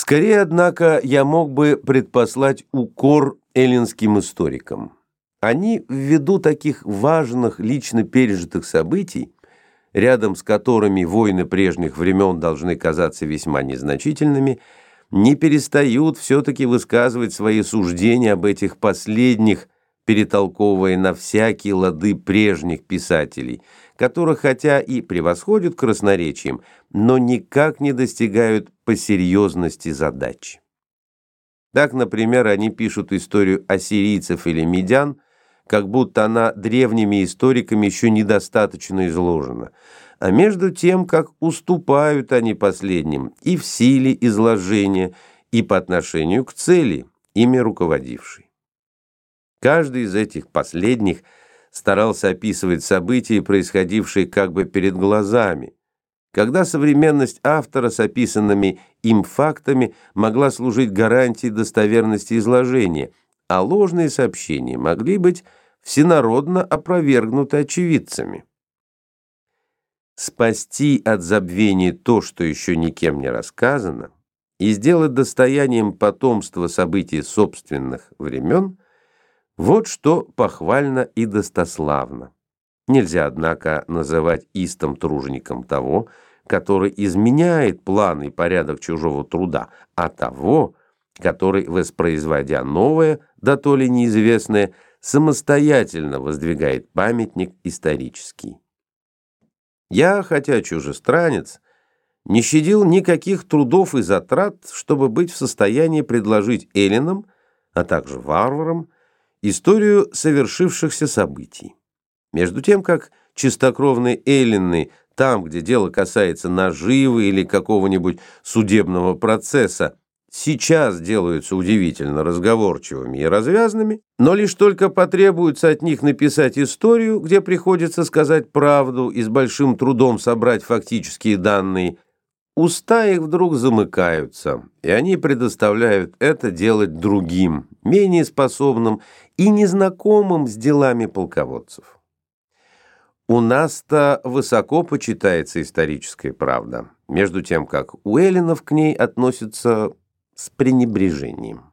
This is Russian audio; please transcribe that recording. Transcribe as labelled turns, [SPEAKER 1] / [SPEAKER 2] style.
[SPEAKER 1] Скорее, однако, я мог бы предпослать укор эллинским историкам. Они, ввиду таких важных лично пережитых событий, рядом с которыми войны прежних времен должны казаться весьма незначительными, не перестают все-таки высказывать свои суждения об этих последних, перетолковывая на всякие лады прежних писателей, которых хотя и превосходят красноречием, но никак не достигают по серьезности задач. Так, например, они пишут историю ассирийцев или медян, как будто она древними историками еще недостаточно изложена, а между тем, как уступают они последним и в силе изложения, и по отношению к цели, ими руководившей. Каждый из этих последних старался описывать события, происходившие как бы перед глазами, когда современность автора с описанными им фактами могла служить гарантией достоверности изложения, а ложные сообщения могли быть всенародно опровергнуты очевидцами. Спасти от забвения то, что еще никем не рассказано, и сделать достоянием потомства событий собственных времен – вот что похвально и достославно. Нельзя, однако, называть истым тружеником того, который изменяет план и порядок чужого труда, а того, который, воспроизводя новое, да то ли неизвестное, самостоятельно воздвигает памятник исторический. Я, хотя чужестранец, не щадил никаких трудов и затрат, чтобы быть в состоянии предложить эллинам, а также варварам, историю совершившихся событий. Между тем, как чистокровные эллины, там, где дело касается наживы или какого-нибудь судебного процесса, сейчас делаются удивительно разговорчивыми и развязными, но лишь только потребуется от них написать историю, где приходится сказать правду и с большим трудом собрать фактические данные, уста их вдруг замыкаются, и они предоставляют это делать другим, менее способным и незнакомым с делами полководцев. У нас-то высоко почитается историческая правда, между тем, как у эллинов к ней относятся с пренебрежением.